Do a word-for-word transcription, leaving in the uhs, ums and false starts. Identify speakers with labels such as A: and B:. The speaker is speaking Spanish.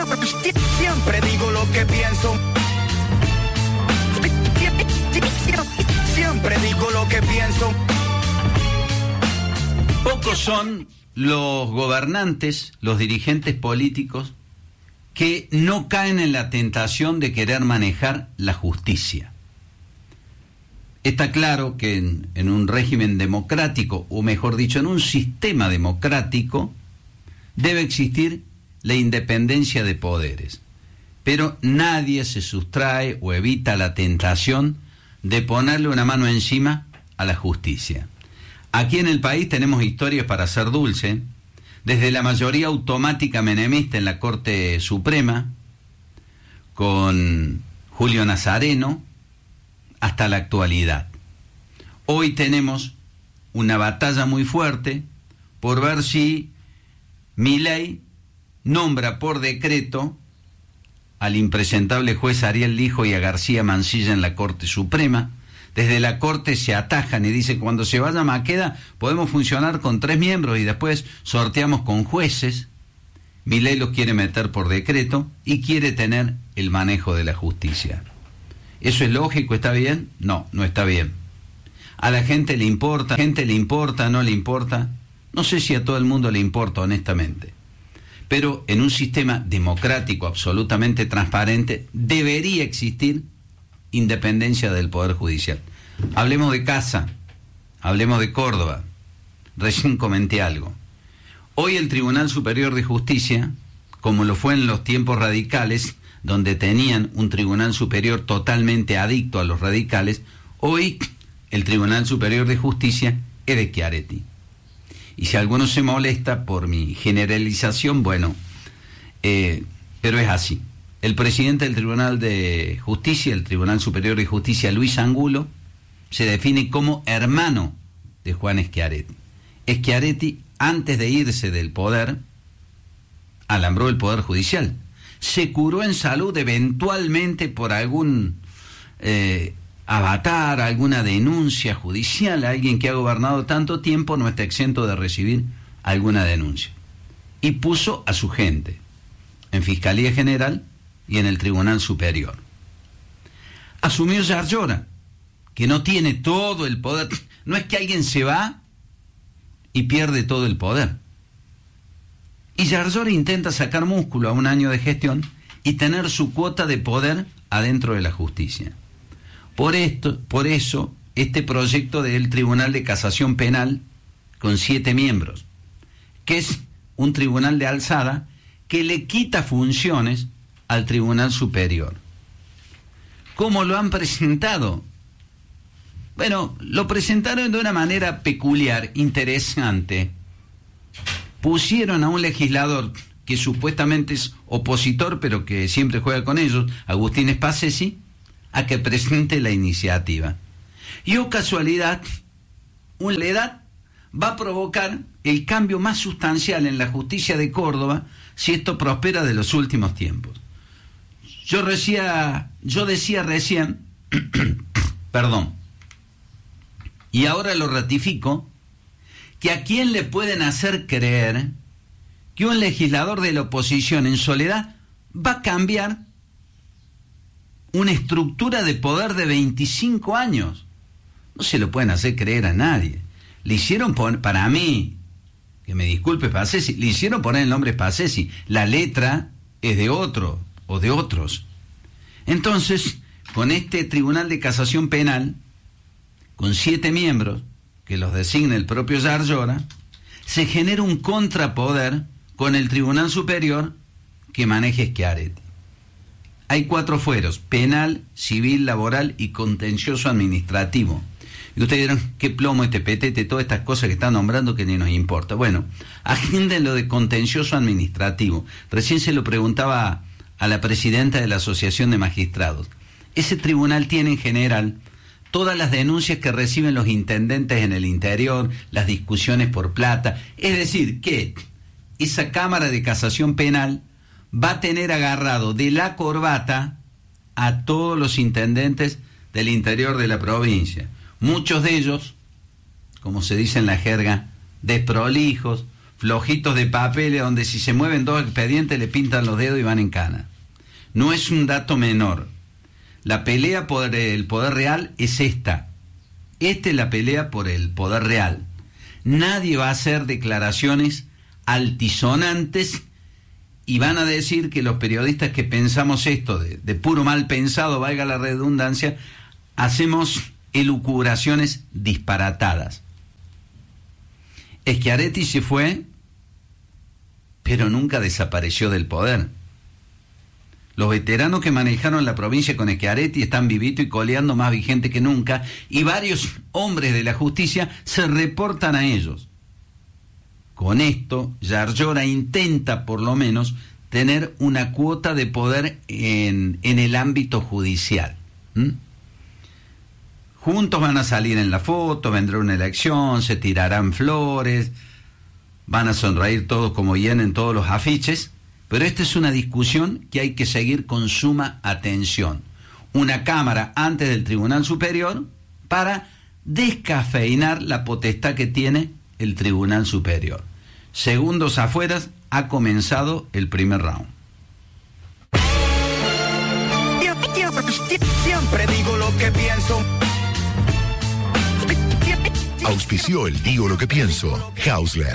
A: Siempre digo lo que pienso. Siempre digo lo que pienso.
B: Pocos son los gobernantes, los dirigentes políticos que no caen en la tentación de querer manejar la justicia. Está claro que en, en un régimen democrático, o mejor dicho, en un sistema democrático, debe existir la independencia de poderes. Pero nadie se sustrae o evita la tentación de ponerle una mano encima a la justicia. Aquí en el país tenemos historias para hacer dulce, desde la mayoría automática menemista en la Corte Suprema, con Julio Nazareno, hasta la actualidad. Hoy tenemos una batalla muy fuerte por ver si Milei nombra por decreto al impresentable juez Ariel Lijo y a García Mansilla en la Corte Suprema. Desde la Corte se atajan y dicen, cuando se vaya Maqueda podemos funcionar con tres miembros y después sorteamos con jueces. Milei los quiere meter por decreto y quiere tener el manejo de la justicia. ¿Eso es lógico? ¿Está bien? No, no está bien. ¿A la gente le importa? ¿A la gente le importa? ¿No le importa? No sé si a todo el mundo le importa, honestamente. Pero en un sistema democrático absolutamente transparente debería existir independencia del Poder Judicial. Hablemos de Casa, hablemos de Córdoba. Recién comenté algo. Hoy el Tribunal Superior de Justicia, como lo fue en los tiempos radicales, donde tenían un Tribunal Superior totalmente adicto a los radicales, hoy el Tribunal Superior de Justicia es de Schiaretti. Y si alguno se molesta por mi generalización, bueno, eh, pero es así. El presidente del Tribunal de Justicia, el Tribunal Superior de Justicia, Luis Angulo, se define como hermano de Juan Schiaretti. Schiaretti, antes de irse del poder, alambró el Poder Judicial. Se curó en salud eventualmente por algún eh, avatar, alguna denuncia judicial. Alguien que ha gobernado tanto tiempo no está exento de recibir alguna denuncia. Y puso a su gente en Fiscalía General y en el Tribunal Superior. Asumió Yarlora, que no tiene todo el poder. No es que alguien se va y pierde todo el poder. Y Yarlora intenta sacar músculo a un año de gestión y tener su cuota de poder adentro de la justicia. Por esto, por eso, este proyecto del Tribunal de Casación Penal con siete miembros, que es un tribunal de alzada que le quita funciones al Tribunal Superior. ¿Cómo lo han presentado? Bueno, lo presentaron de una manera peculiar, interesante. Pusieron a un legislador que supuestamente es opositor, pero que siempre juega con ellos, Agustín Spassesi, a que presente la iniciativa. Y oh casualidad, una edad va a provocar el cambio más sustancial en la justicia de Córdoba si esto prospera de los últimos tiempos. Yo decía, yo decía recién, perdón, y ahora lo ratifico, que a quién le pueden hacer creer que un legislador de la oposición en soledad va a cambiar una estructura de poder de veinticinco años. No se lo pueden hacer creer a nadie. Le hicieron poner, para mí, que me disculpe Spassesi, le hicieron poner el nombre Spassesi. La letra es de otro o de otros. Entonces, con este Tribunal de Casación Penal, con siete miembros, que los designa el propio Yarlora, se genera un contrapoder con el Tribunal Superior que maneje Schiaretti. Hay cuatro fueros: penal, civil, laboral y contencioso administrativo. Y ustedes dirán, qué plomo este petete, todas estas cosas que están nombrando que ni nos importa. Bueno, agenden lo de contencioso administrativo. Recién se lo preguntaba a, a la presidenta de la Asociación de Magistrados. Ese tribunal tiene en general todas las denuncias que reciben los intendentes en el interior, las discusiones por plata. Es decir, que esa Cámara de Casación Penal va a tener agarrado de la corbata a todos los intendentes del interior de la provincia. Muchos de ellos, como se dice en la jerga, desprolijos, flojitos de papeles donde si se mueven dos expedientes le pintan los dedos y van en cana. No es un dato menor. La pelea por el poder real es esta. Esta es la pelea por el poder real. Nadie va a hacer declaraciones altisonantes y van a decir que los periodistas que pensamos esto de, de puro mal pensado, valga la redundancia, hacemos elucubraciones disparatadas. Schiaretti se fue, pero nunca desapareció del poder. Los veteranos que manejaron la provincia con Schiaretti están vivitos y coleando, más vigente que nunca, y varios hombres de la justicia se reportan a ellos. Con esto, Yarlora intenta, por lo menos, tener una cuota de poder en, en el ámbito judicial. ¿Mm? Juntos van a salir en la foto, vendrá una elección, se tirarán flores, van a sonreír todos como llenen todos los afiches, pero esta es una discusión que hay que seguir con suma atención. Una Cámara antes del Tribunal Superior para descafeinar la potestad que tiene el Tribunal Superior. Segundos afuera, ha comenzado el primer round.
A: Siempre digo lo que pienso.
C: Auspició el Digo lo que pienso, Hausler,